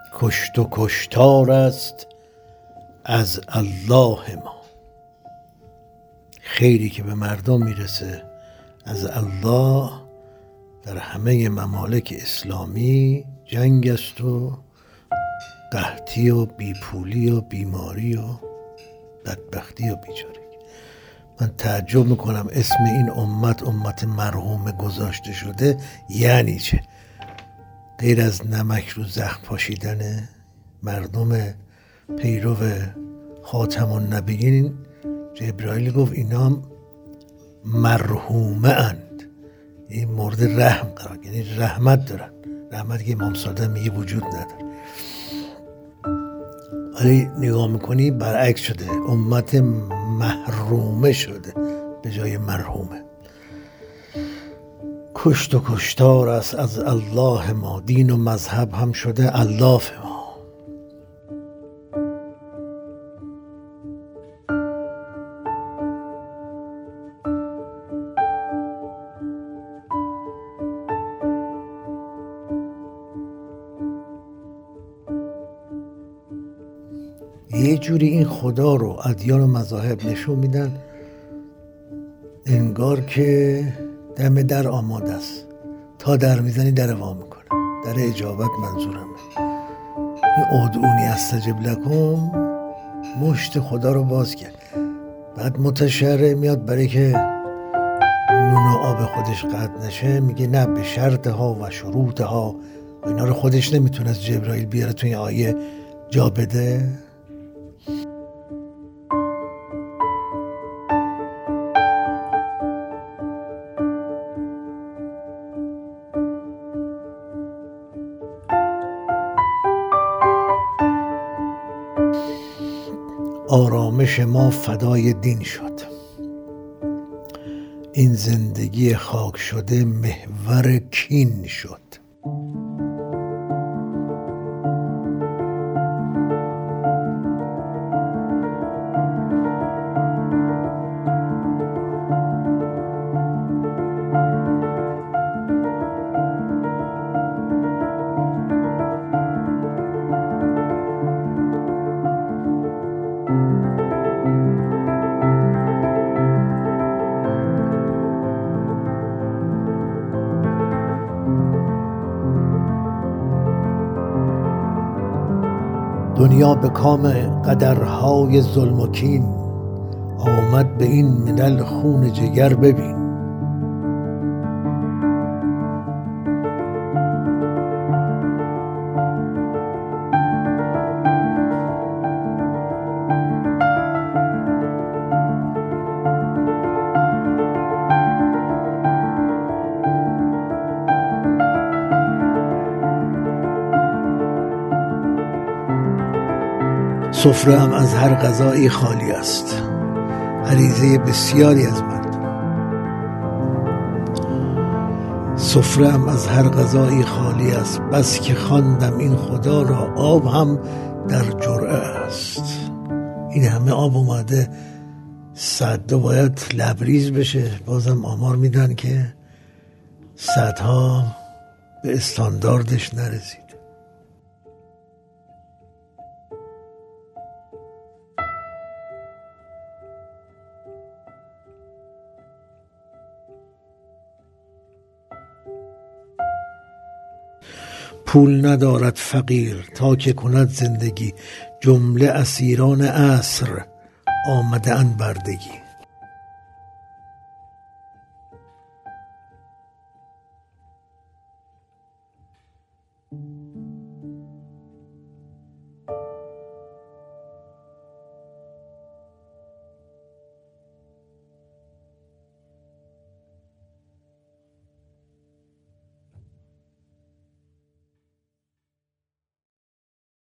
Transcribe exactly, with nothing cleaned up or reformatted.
کشت و کشتار است از الله ما. خیری که به مردم میرسه از الله. در همه ممالک اسلامی جنگ است و قحطی و بیپولی و بیماری و بدبختی و بیچارگی. من تعجب میکنم اسم این امت امت مرحوم گذاشته شده یعنی چه؟ غیر از نمک رو زخم پاشیدن مردم پیرو خاتم النبیین. جبرائیل گفت اینا هم مرحومه اند، این مورد رحم قرار، یعنی رحمت دارن، رحمت که امام صادق میگه وجود نداره. ولی نگاه میکنی برعکس شده، امت محرومه شده به جای مرحومه. کشت و کشتار است از الله ما، دین و مذهب هم شده الاف ما. یه جوری این خدا رو ادیان و مذاهب نشون میدن انگار که دم در آماده است، تا در میزنی در وا میکنه. در اجابت منظورمه. این ادعونی استجب لکم مشت خدا رو باز کرد. بعد متشرع میاد برای که نون و آب خودش قطع نشه میگه نه به شرطها و شروطها و اینا رو خودش نمیتونه از جبرائیل بیاره توی آیه جا بده. آرامش ما فدای دین شد، این زندگی خاک شده محور کین شد. دنیا به کام قدرهای ظلم و کین، آمد به این ملل خون جگر ببین. سفره هم از هر غذایی خالی است، غریزه بسیاری از مردم. سفره هم از هر غذایی خالی است، بس که خواندم این خدا را آب هم در جرعه است. این همه آب اومده، صدها باید لبریز بشه. بازم آمار میدن که صدها به استانداردش نرسید. پول ندارد فقیر تا که کند زندگی، جمله اسیران عصر آمده ان بردگی.